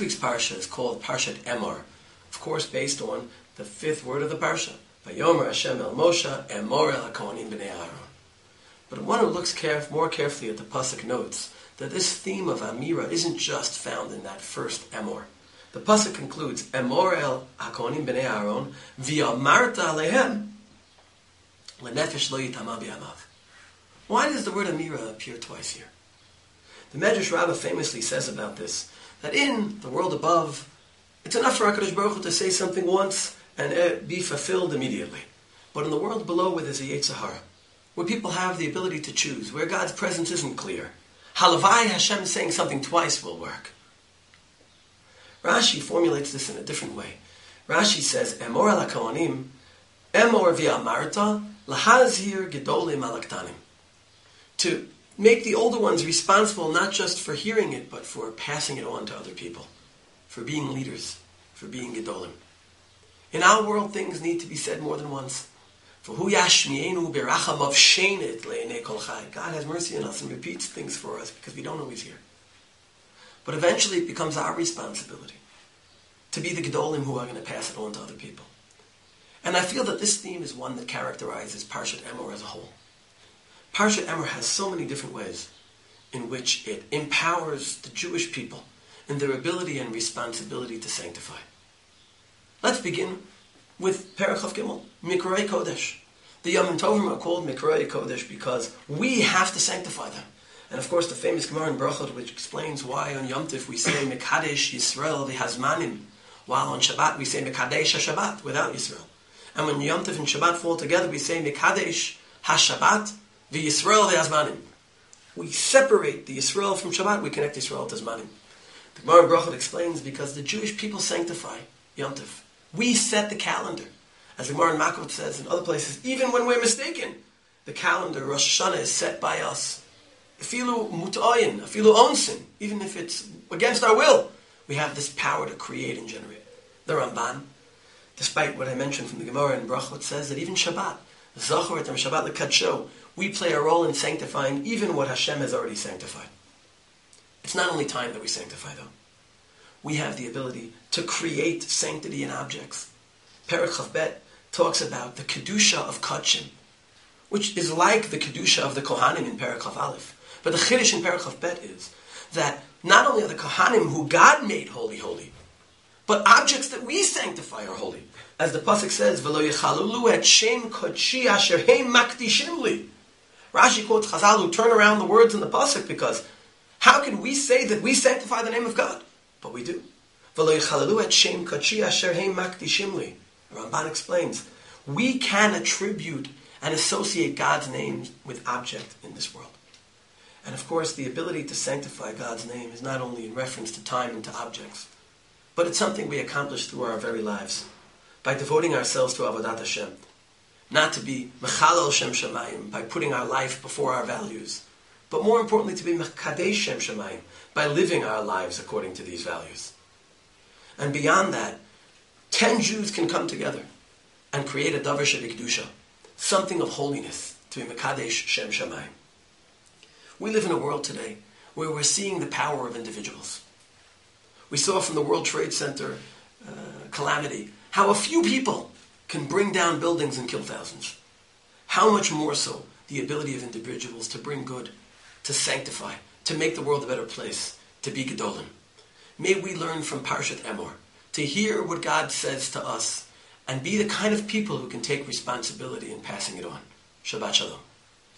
week's parsha is called Parshat Emor, of course based on the fifth word of the parsha. Vayomer Hashem el Moshe, Emor el HaKohanim b'nei Aaron. But one who looks more carefully at the pasuk notes that this theme of Amira isn't just found in that first Emor. The pasuk concludes, Emor el HaKohanim b'nei Aaron, v'yamarta alehem, lenefesh lo yitama b'yamav. Why does the word Amira appear twice here? The Medrash Rabbah famously says about this, that in the world above, it's enough for HaKadosh Baruch Hu to say something once and be fulfilled immediately. But in the world below where there's a Yetzer Hara, where people have the ability to choose, where God's presence isn't clear, Halavai Hashem saying something twice will work. Rashi formulates this in a different way. Rashi says, Emor al HaKohanim, Emor v'amarta, lahazir gedolim alaktanim. To make the older ones responsible not just for hearing it, but for passing it on to other people, for being leaders, for being gedolim. In our world, things need to be said more than once. God has mercy on us and repeats things for us because we don't always hear. But eventually it becomes our responsibility to be the gedolim who are going to pass it on to other people. And I feel that this theme is one that characterizes Parshat Emor as a whole. Parshat Emor has so many different ways in which it empowers the Jewish people in their ability and responsibility to sanctify. Let's begin with Perek Chav Gimel, Mikrei Kodesh. The Yom Tovim are called Mikrei Kodesh because we have to sanctify them. And of course the famous Gemara in Brachot which explains why on Yom Tov we say Mekadesh Yisrael v'Hazmanim, while on Shabbat we say Mekadesh HaShabbat without Yisrael. And when Yom Tov and Shabbat fall together we say Mekadesh HaShabbat v'Yisrael v'Hazmanim. We separate the Yisrael from Shabbat, we connect Yisrael to Zmanim. The Gemara in Brachot explains because the Jewish people sanctify Yom Tov. We set the calendar. As the Gemara in Makot says in other places, even when we're mistaken, the calendar, Rosh Hashanah, is set by us. Afilu mut'ayin, afilu onsin, even if it's against our will, we have this power to create and generate. The Ramban, despite what I mentioned from the Gemara in Brachot, says that even Shabbat, Zachor etam Shabbat l'kadsho, we play a role in sanctifying even what Hashem has already sanctified. It's not only time that we sanctify, though. We have the ability to create sanctity in objects. Perek Chav Bet talks about the Kedusha of Kodshim, which is like the Kedusha of the Kohanim in Perek Chav Aleph. But the Chiddush in Perek Chav Bet is that not only are the Kohanim who God made holy, holy, but objects that we sanctify are holy. As the Pasuk says, V'lo yechalulu et shem kodshi asher heim makdishim li. Rashi quotes Chazal who turn around the words in the Pasuk because how can we say that we sanctify the name of God? But we do. V'lo yechalelu et shem kodshi asher heim makdishim li. Ramban explains, we can attribute and associate God's name with object in this world. And of course, the ability to sanctify God's name is not only in reference to time and to objects, but it's something we accomplish through our very lives, by devoting ourselves to Avodat Hashem, not to be Mechalel Shem Shamayim, by putting our life before our values, but more importantly to be Mekadesh Shem Shamayim, by living our lives according to these values. And beyond that, 10 Jews can come together and create a Davar Shebikdusha, something of holiness, to be Mekadesh Shem Shamayim. We live in a world today where we're seeing the power of individuals. We saw from the World Trade Center calamity how a few people can bring down buildings and kill thousands. How much more so the ability of individuals to bring good, to sanctify, to make the world a better place, to be gedolim. May we learn from Parshat Emor, to hear what God says to us, and be the kind of people who can take responsibility in passing it on. Shabbat Shalom.